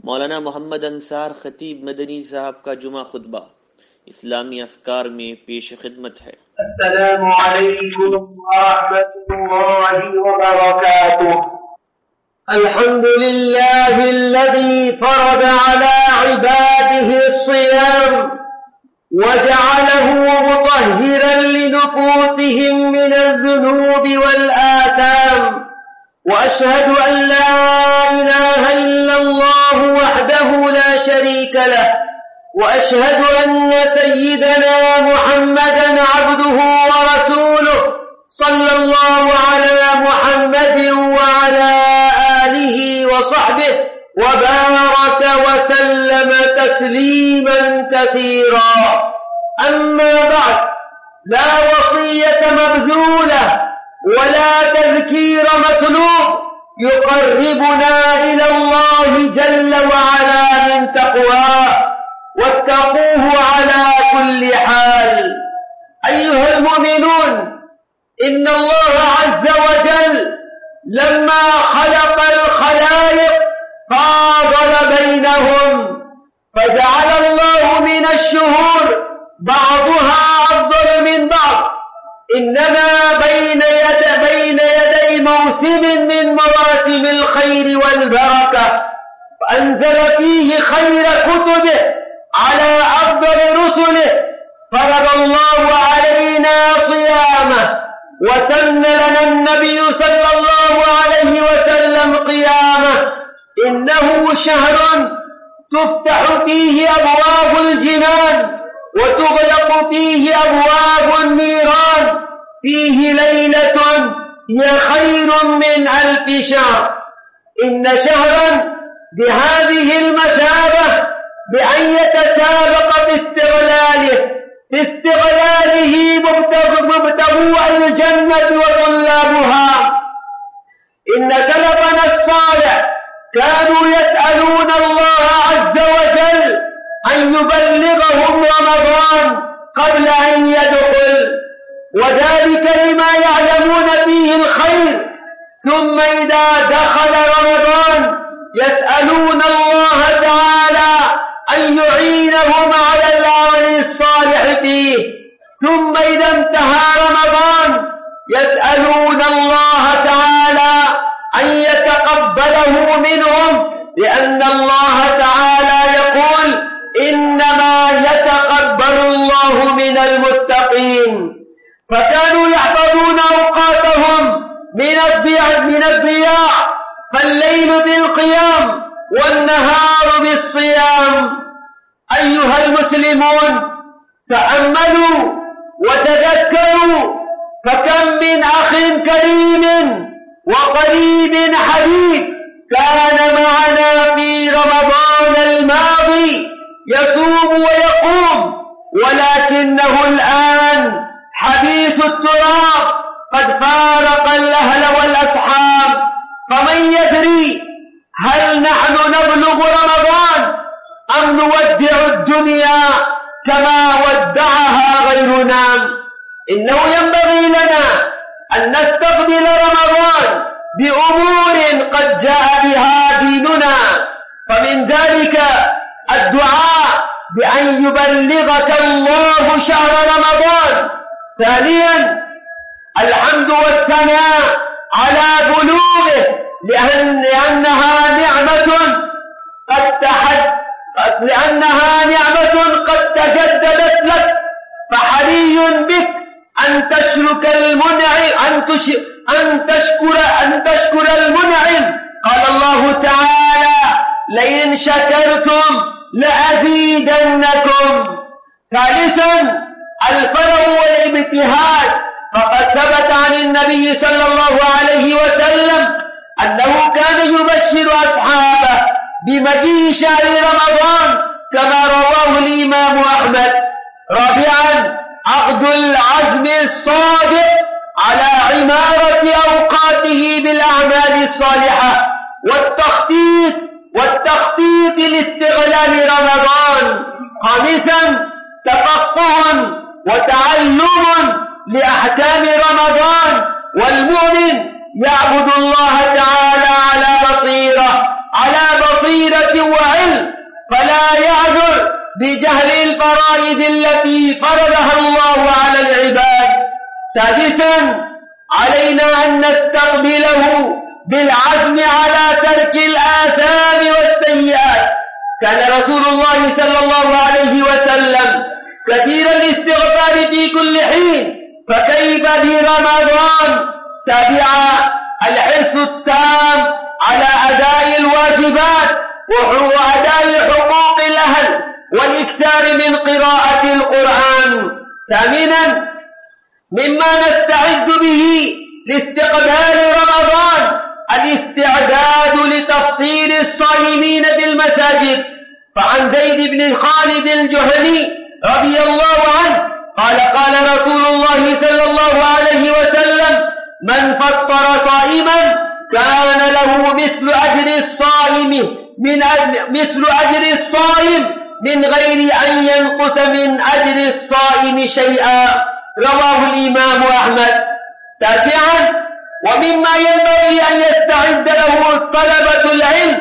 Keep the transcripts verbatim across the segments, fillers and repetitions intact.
मौलाना मोहम्मद अंसार खतीब मदनी साहब का जुमा खुतबा इस्लामी अफकार में पेश खिदमत है। अस्सलामु अलैकुम व रहमतुल्लाहि व बरकातुहू। अल्हम्दुलिल्लाहि अल्लज़ी फ़रद अला इबादिहि अस्सियाम व जअलहु मुतahhiran लिनुफूसिहिम मिनज़-ज़ुनूबि वल-आथाम। وأشهد أن لا إله إلا الله وحده لا شريك له وأشهد أن سيدنا محمدا عبده ورسوله صلى الله على محمد وعلى آله وصحبه وبارك وسلم تسليما كثيرا. أما بعد، لا وصية مبذولة ولا تذكير مطلوب يقربنا إلى الله جل وعلا من تقواه، واتقوه على كل حال. أيها المؤمنون، إن الله عز وجل لما خلق الخلائق فاضل بينهم، فجعل الله من الشهور بعضها أفضل من بعض، إنما بين يد بين يدي موسم من مواسم الخير والبركة، فأنزل فيه خير كتبه على أفضل رسله، فرض الله علينا صيامه، وسن لنا النبي صلى الله عليه وسلم قيامه. إنه شهر تفتح فيه أبواب الجنان وتغلق فيه أبواب النيران، فيه ليلة هي خير من ألف شهر. إن شهرا بهذه المثابة بأن يتسابق في استغلاله في استغلاله مبتغو الجنة وطلابها. إن سلفنا الصالح كانوا يسألون الله عز وجل أن يبلغهم رمضان قبل أن يدخل، وذلك لما يعلمون فيه الخير، ثم إذا دخل رمضان يسألون الله تعالى أن يعينهم على العمل الصالح فيه، ثم إذا انتهى رمضان يسألون الله تعالى أن يتقبله منهم، لأن الله تعالى يقول: إنما يتقبل الله من المتقين. فكانوا يحفظون أوقاتهم من الضياع من الضياع فالليل بالقيام والنهار بالصيام. أيها المسلمون، تأملوا وتذكروا، فكم من أخ كريم وقريب حبيب كان معنا في رمضان الماضي يصوم ويقوم، ولكنه الآن حبيس التراب، قد فارق الأهل والأصحاب. فمن يدري هل نحن نبلغ رمضان أم نودع الدنيا كما ودعها غيرنا؟ إنه ينبغي لنا أن نستقبل رمضان بأمور قد جاء بها ديننا، فمن ذلك الدعاء بأن يبلغك الله شهر رمضان. ثانيا، الحمد والثناء على بلوغه، لأن لأنها نعمة قد تحد لأنها نعمة قد تجددت لك، فحري بك أن تشرك المنعم أن تش أن تشكر أن تشكر المنعم. قال الله تعالى: لئن شكرتم لأزيدنكم. ثالثا، الفرح والابتهاج، فقد ثبت عن النبي صلى الله عليه وسلم أنه كان يبشر أصحابه بمجيء شهر رمضان كما رواه الإمام أحمد. رابعا، عقد العزم الصادق على عمارة أوقاته بالأعمال الصالحة والتخطيط والتخطيط لاستغلال رمضان. خامسا، تفقه وتعلم لأحكام رمضان، والمؤمن يعبد الله تعالى على بصيرة على بصيرة وعلم، فلا يعذر بجهل الفرائض التي فرضها الله على العباد. سادسا، علينا أن نستقبله بالعزم على ترك الآثام والسيئات. كان رسول الله صلى الله عليه وسلم كثير الاستغفار في كل حين، فكيف برمضان؟ سابعا، الحرص التام على أداء الواجبات وأداء حقوق الأهل والإكثار من قراءة القرآن. ثامنا، مما نستعد به لاستقبال رمضان الاستعداد لتفطير الصائمين في المساجد. فعن زيد بن خالد الجهني رضي الله عنه قال قال رسول الله صلى الله عليه وسلم: من فطر صائما كان له مثل أجر الصائم من مثل أجر الصائم من غير أن ينقص من أجر الصائم شيئا. رواه الإمام أحمد. تاسعا، ومما ينبغي أن يستعد له طلبة العلم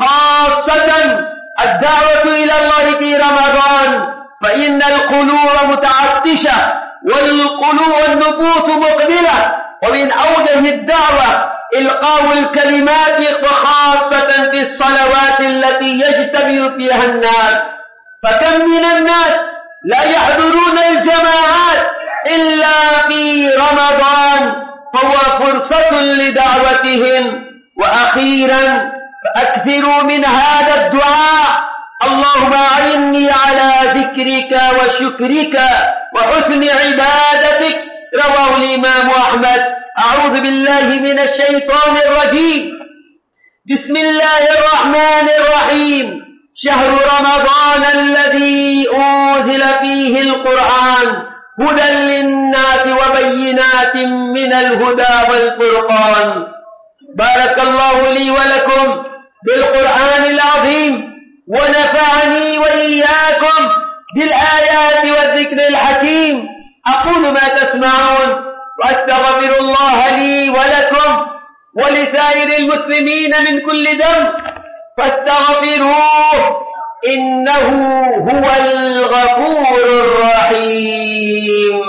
خاصة الدعوة إلى الله في رمضان، فإن القلوب متعطشة والقلوب والنفوس مقبلة، ومن أوجه الدعوة إلقاء الكلمات وخاصة في الصلوات التي يجتمع فيها الناس. فكم من الناس لا يحضرون الجماعات إلا في رمضان، فهو فرصة لدعوتهم. وأخيرا، فأكثروا من هذا الدعاء: اللهم أعني على ذكرك وشكرك وحسن عبادتك. رواه الإمام أحمد. أعوذ بالله من الشيطان الرجيم. بسم الله الرحمن الرحيم. شهر رمضان الذي أنزل فيه القرآن هدى للناس وبينات من الهدى والفرقان. بارك الله لي ولكم بالقرآن العظيم، ونفعني وإياكم بالآيات والذكر الحكيم. أقول ما تسمعون، وأستغفر الله لي ولكم ولسائر المسلمين من كل ذنب، فاستغفروه إنه هو الغفور الرحيم.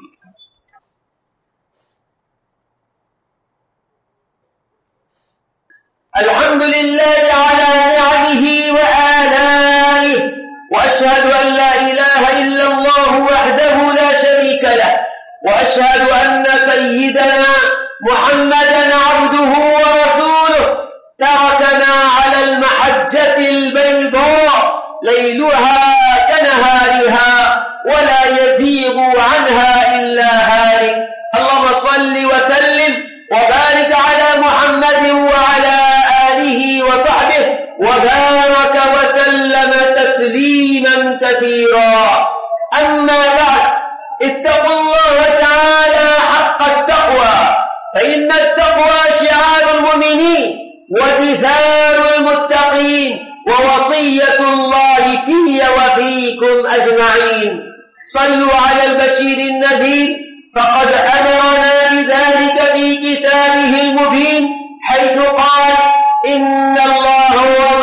الحمد لله على نعمه وآلائه، وأشهد أن لا إله إلا الله وحده لا شريك له، وأشهد أن سيدنا محمدا عبده ورسوله تركنا على المحجة البيضاء ليلها كنهارها ولا يزيغ عنها إلا هالك. اللهم صل وسلم وبارك على محمد وعلى آله وصحبه وبارك وسلم تسليما كثيرا. أما بعد، اتقوا الله تعالى حق التقوى، فإن التقوى شعار المؤمنين ودثار المتقين ووصية الله في وفيكم أجمعين. صلوا على البشير النذير، فقد أمرنا بذلك في كتابه المبين، حيث قال: إن الله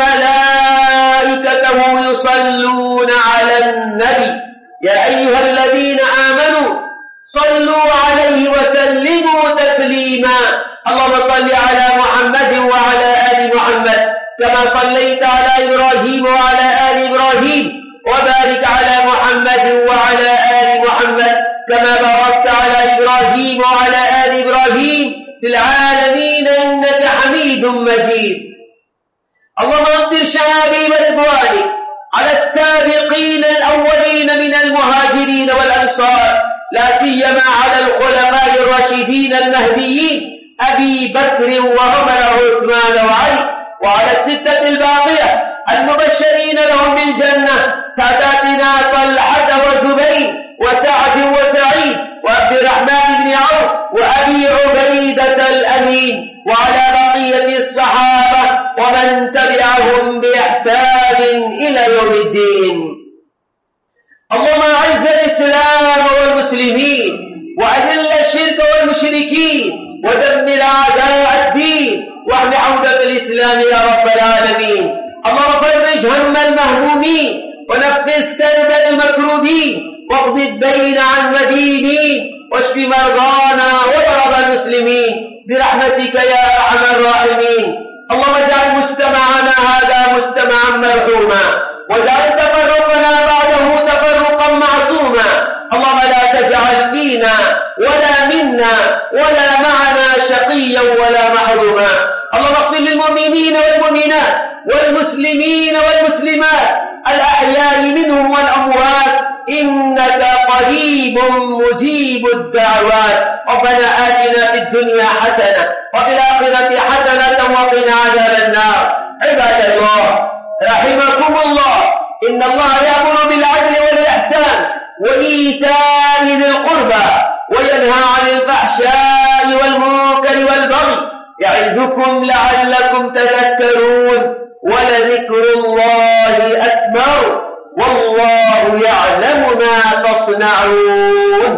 وملائكته يصلون على النبي يا أيها الذين آمنوا صلوا عليه وسلموا تسليما. اللهم صل على محمد وعلى آل محمد كما صليت على إبراهيم وعلى آل إبراهيم، وبارك على محمد وعلى آل محمد كما باركت على إبراهيم وعلى آل إبراهيم في العالمين إنك حميد مجيد. اللهم امطر شهابيب رضوانك على السابقين الأولين من المهاجرين والأنصار، لا سيما على الخلفاء الراشدين المهديين أبي بكر وعمر وعثمان وعلي، وعلى الستة الباقية المبشرين لهم بالجنة، ساداتنا طلحة وزبير وسعد وسعيد وعبد الرحمن بن عوف وأبي عبيدة الأمين، وعلى بقية الصحابة ومن تبعهم بإحسان إلى يوم الدين. اللهم أعز الإسلام والمسلمين، وأذل الشرك والمشركين، ودمر أعداء الدين، واحم عودة الإسلام يا رب العالمين. فرج هم المهمومين ونفس كرب المكروبين واقض الدين عن مدينين واشف مرضانا ومرضى المسلمين برحمتك يا أرحم الراحمين. اللهم اجعل مجتمعنا هذا مجتمعا مرحوما واجعل تفرقنا بعده تفرقا معصوما. اللهم لا تجعل فينا ولا منا ولا معنا شقيا ولا محروما. اللهم اغفر للمؤمنين والمؤمنات والمسلمين والمسلمات الأحياء منهم والأموات إنك قريب مجيب الدعوات. ربنا آتنا في الدنيا حسنة وفي الآخرة حسنة وقنا عذاب النار. عباد الله رحمكم الله، إن الله يأمر بالعدل والإحسان وإيتاء ذي القربى وينهى عن الفحشاء والمنكر والبغي يعظكم لعلكم تذكرون. ولذكر الله أكبر والله يعلم ما تصنعون.